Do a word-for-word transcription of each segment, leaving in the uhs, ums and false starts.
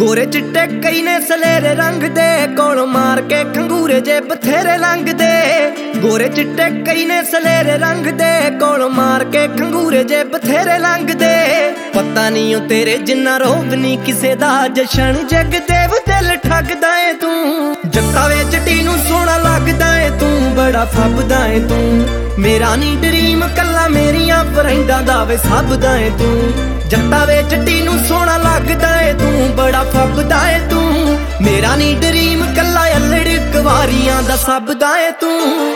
गोरे चिट्टे कई ने सलेरे रंग दे, कोल मार के खंगूरे जे बथेरे लंघ दे। गोरे चिट्टे कई ने सलेरे रंग दे, कोल मार के खंगूरे जे बथेरे लंघ दे। पता नहीं ओ तेरे जिन्ना रोग नहीं किसे दा, जशन जगदेव दिल ठगदा ऐ तू। जट्टा वे जटी नूं सोहना लगदा ऐ तू, बड़ा फबदा ऐ तू। मेरा नी ड्रीम कल्ला मेरियां फ्रेंडां दा वे सबदा ऐ तू। जट्टा वे जटी नूं सोहना लगदा ऐ तू, बड़ा फबदा ऐ तू। मेरा नी ड्रीम कल्ला अल्लड़ कवारियां दा सबदा ऐ तू।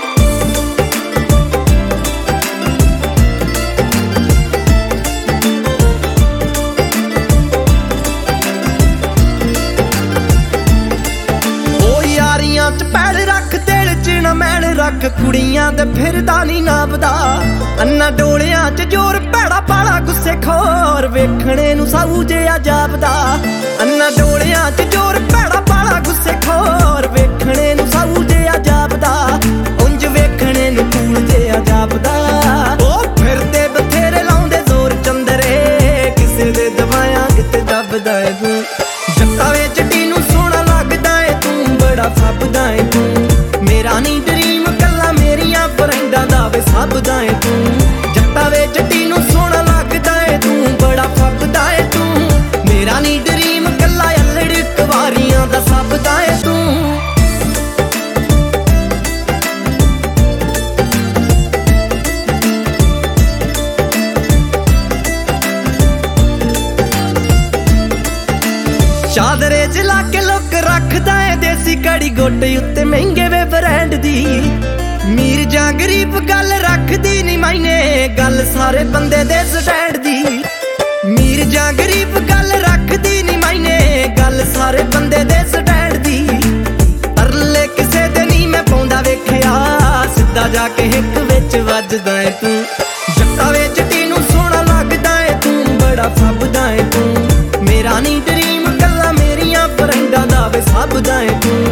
च पैड़ रख दिल च ना मैन रख, कुड़ियां दे फिरदा नी नापदा। अन्ना डोलियां च जोर भैड़ा पाला गुस्से खोर, वेखणे नूं साऊ जिहा जापदा। अन्ना डोलियां च जोर भैड़ा पाला गुस्से खोर, वेखणे नूं साऊ जिहा जापदा। उंज वेखणे नूं कूल जिहा जापदा। ओ फिरदे बथेरे लाउंदे जोर चंदरे, किसे दे दवायां किते दबदा ऐ तू। जट्टा वे जटी नूं सोहना लगदा ऐ तू, बड़ा फबदा ऐ तू। मेरा नी ड्रीम कल्ला मेरियां फ्रेंडां दा वे सबदा ऐ तू। जट्टा वे जटी नूं सोहना लगदा ऐ तू, बड़ा फबदा ऐ तू। मेरा नी ड्रीम कल्ला अल्लड़ कवारियां दा सबदा ऐ तू। चादरे च लाके लुक रखदा ऐ देसी घड़ी, गोटे उत्ते महंगे वे ब्रांड दी। मीर जां गरीब गल रखदी नी मायने, गल सारे बंदे दे स्टैंड दी। मीर जां गरीब गल रखदी नी मायने, गल सारे बंदे दे स्टैंड दी। तरले किसे दे नी मैं पाउंदा वेखिया, सिद्धा जाके हिक विच वजदा ऐ तू। जट्टा वे जटी नूं सोहना लगदा ऐ तू, बड़ा फबदा ऐ तू। मेरा नी ड्रीम कल्ला मेरियां फ्रेंडां दा वे सबदा ऐ तू।